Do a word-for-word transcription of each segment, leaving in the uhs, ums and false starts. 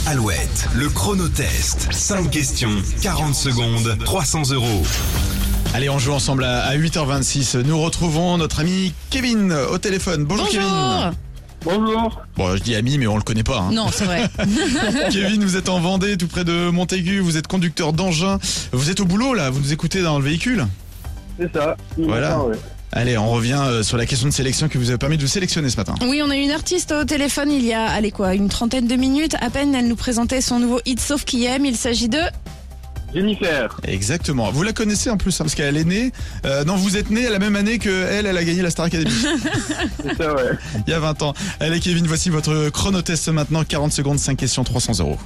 Alouette, le chronotest. cinq questions, quarante secondes, trois cents euros. Allez, on joue ensemble à huit heures vingt-six. Nous retrouvons notre ami Kevin au téléphone. Bonjour, Bonjour. Kevin. Bonjour. Bon, je dis ami, mais on le connaît pas. Hein. Non, c'est vrai. Kevin, vous êtes en Vendée, tout près de Montaigu. Vous êtes conducteur d'engin. Vous êtes au boulot, là. Vous nous écoutez dans le véhicule. C'est ça. Voilà. Ouais. Allez, on revient euh, sur la question de sélection qui vous a permis de vous sélectionner ce matin. Oui, on a une artiste au téléphone il y a, allez quoi, une trentaine de minutes. À peine, elle nous présentait son nouveau hit Sauf qui aime. Il s'agit de... Jennifer. Exactement. Vous la connaissez en plus, hein, parce qu'elle est née... Euh, non, vous êtes née à la même année que elle, elle a gagné la Star Academy. C'est ça, ouais. Il y a vingt ans. Allez, Kevin, voici votre chronotest maintenant. quarante secondes, cinq questions, trois cents euros.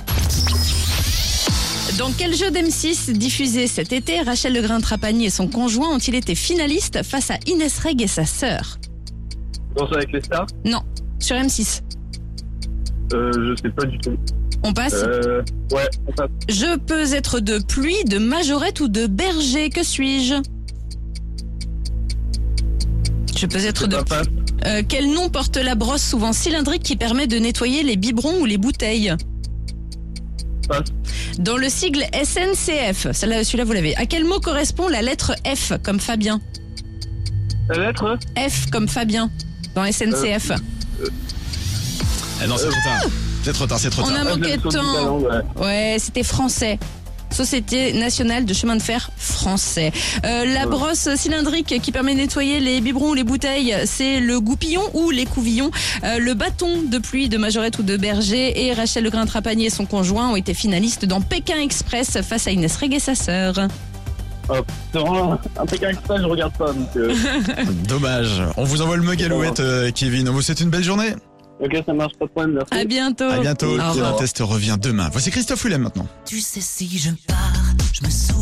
Dans quel jeu d'M six diffusé cet été, Rachel Legrain-Trapani et son conjoint ont-ils été finalistes face à Inès Reg et sa sœur? Danse avec les stars. Non, sur M six. Euh, je sais pas du tout. On passe. Euh, ouais, on passe. Je peux être de pluie, de majorette ou de berger. Que suis-je? Je peux être de... On passe. Euh, quel nom porte la brosse souvent cylindrique qui permet de nettoyer les biberons ou les bouteilles? Passe. Dans le sigle S N C F, celle-là, celui-là vous l'avez. À quel mot correspond la lettre F comme Fabien? La lettre F comme Fabien dans S N C F. Ah non, c'est trop tard. C'est trop tard, c'est trop On tard. a manqué de Sur du temps. talent, ouais. Ouais, c'était français. Société nationale de chemin de fer français. Euh, la Ouais. brosse cylindrique qui permet de nettoyer les biberons ou les bouteilles, c'est le goupillon ou les couvillons. Euh, le bâton de pluie de majorette ou de berger. Et Rachel Legrain-Trapani et son conjoint ont été finalistes dans Pékin Express face à Inès Reg et sa sœur. Hop. C'est vraiment un Pékin Express, je regarde pas. Donc, euh... Dommage. On vous envoie le mug Alouette, euh, Kevin. On vous souhaite une belle journée. ok, ça marche, pas de problème, merci. À bientôt. À bientôt. Au Le revoir. test revient demain. Voici Christophe Willem maintenant. Tu sais, si je pars, je me souviens.